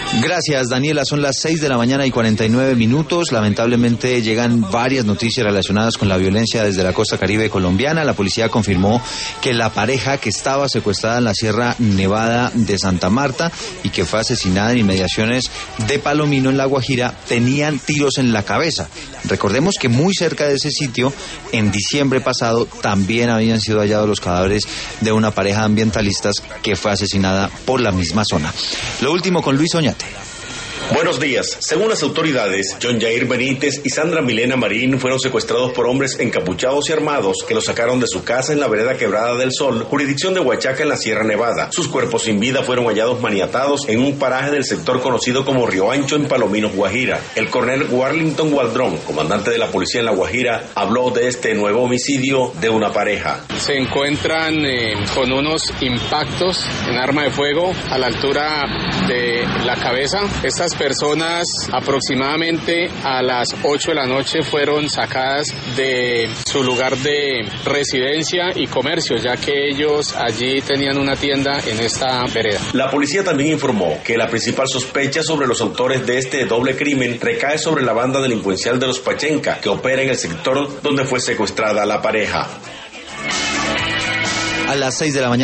Gracias, Daniela. Son las 6 de la mañana y 49 minutos. Lamentablemente llegan varias noticias relacionadas con la violencia desde la costa caribe colombiana. La policía confirmó que la pareja que estaba secuestrada en la Sierra Nevada de Santa Marta y que fue asesinada en inmediaciones de Palomino, en La Guajira, tenían tiros en la cabeza. Recordemos que muy cerca de ese sitio, en diciembre pasado, también habían sido hallados los cadáveres de una pareja de ambientalistas que fue asesinada por la misma zona. Lo último con Luis Oñate. Buenos días. Según las autoridades, John Jair Benítez y Sandra Milena Marín fueron secuestrados por hombres encapuchados y armados que los sacaron de su casa en la vereda Quebrada del Sol, jurisdicción de Huachaca, en la Sierra Nevada. Sus cuerpos sin vida fueron hallados maniatados en un paraje del sector conocido como Río Ancho, en Palomino, Guajira. El coronel Warlington Waldrón, comandante de la policía en La Guajira, habló de este nuevo homicidio de una pareja. Se encuentran con unos impactos en arma de fuego a la altura de la cabeza. Estas personas aproximadamente a las 8 de la noche fueron sacadas de su lugar de residencia y comercio, ya que ellos allí tenían una tienda en esta vereda. La policía también informó que la principal sospecha sobre los autores de este doble crimen recae sobre la banda delincuencial de los Pachenca, que opera en el sector donde fue secuestrada la pareja. A las 6 de la mañana.